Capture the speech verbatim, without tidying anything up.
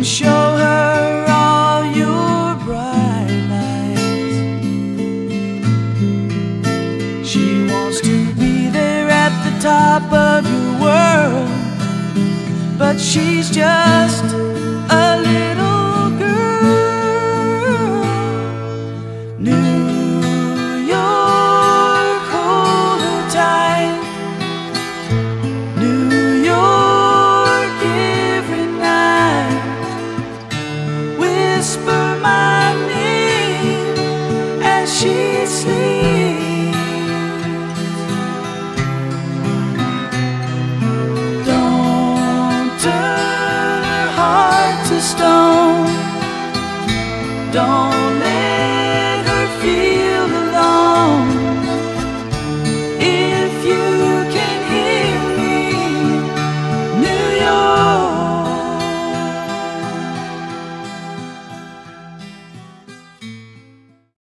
and show her all your bright lights. She wants to be there at the top of your world, but she's just a little girl. New York, hold her tight. New York, every night. Whisper my name as she sleeps. Don't turn her heart to stone. Don't